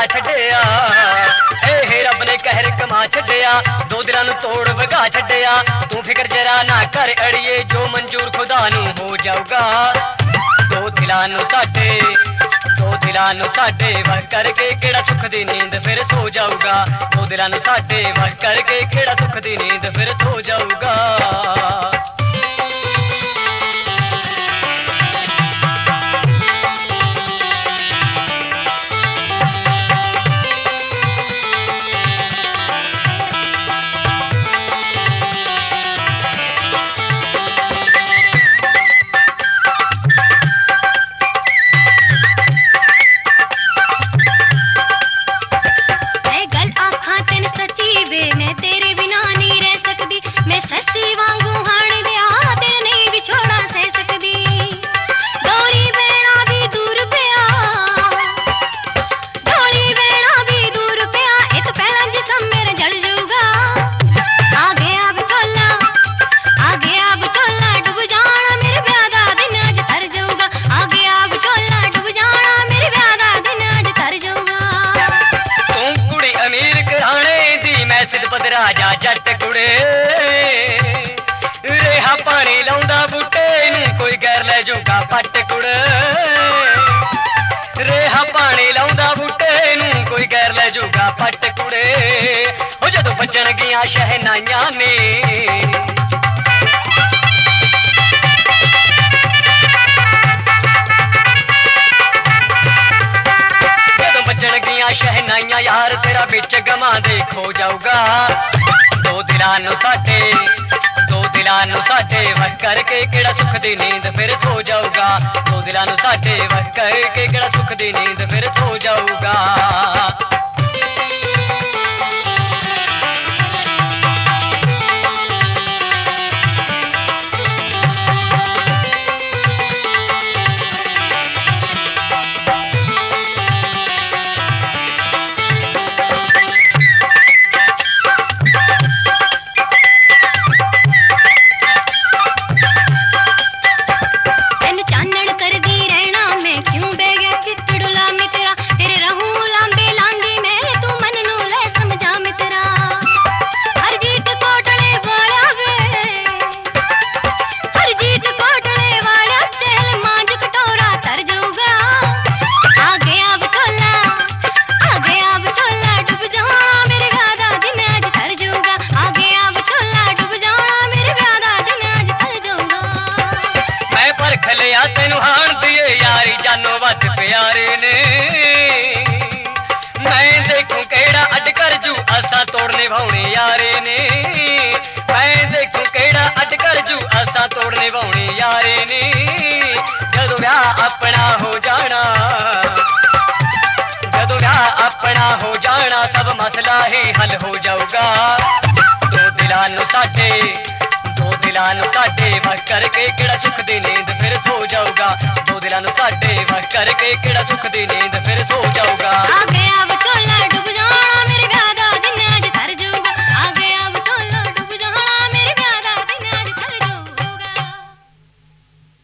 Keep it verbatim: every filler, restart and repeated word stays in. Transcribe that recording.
छड्डिया, ए रब ने कहर कमा छड्डिया, दो दिलां नूं तोड़ वगा छड्डिया। तू फिकर जरा ना कर अड़िए, जो मंजूर खुदा नूं हो जाऊगा। दो दिलां नूं साडे दो दिलां नूं साडे वख करके केड़ा सुख दी नींद फिर सो जाऊगा। दो दिलां नूं साडे वख करके केड़ा सुख दी नींद फिर सो जाऊगा। मैं सस्सी वांगू हाण दिया तेरे नहीं विछोड़ा सह सकदी। डोली बैणा भी दूर पिया, डोली बैणा भी दूर पिया, एक पहला जिसम मेरे जल जाऊगा। आ गया बचोला, आ गया बचोला, डूब जाना मेरे ब्याह दा दिन अज तर जाऊगा। आ गया बचोला, डूब जाना मेरे ब्याह दा दिन अज तर जाऊगा। तू कुड़ी अमीर घराणे दी, मैं सिद्ध राजा जट कुड़े, रेहा पानी लाउंदा बूटे नूं कोई गैर ले जाऊगा पट कुड़े। रेहा पानी लाउंदा बूटे नूं कोई गैर ले जाऊगा पट कुड़े। ओ जदों बजण गियां शहनाइयां ने, जदों बजण गियां शहनाइयां यार तेरा बिच गमा दे खो जाऊगा। दो दिलां नूं साडे दो दिलां नूं साडे वख करके केड़ा सुख दी नींद फिर सो जाऊगा। दो दिलां नूं साडे वख करके केड़ा सुख दी नींद फिर सो जाऊगा। तेनू हाण दिए यारी जानो वध प्यारे ने, मैं देखूं केड़ा अड कर जू असा तोड़ निभाउने यारे ने। मैं देखूं केड़ा अड कर जू असा तोड़ निभाउने यारे ने। जदों ब्याह अपना हो जाना, जदों ब्याह अपना हो जाना, सब मसला ही हल हो जाऊगा। दो दिलां नूं साडे दो दिलां नूं साडे वख करके केड़ा सुख दी नींद फिर सो जाऊगा। दो दिलां नूं साडे वख करके केड़ा सुख दी नींद फिर सो जाऊगा। आ गया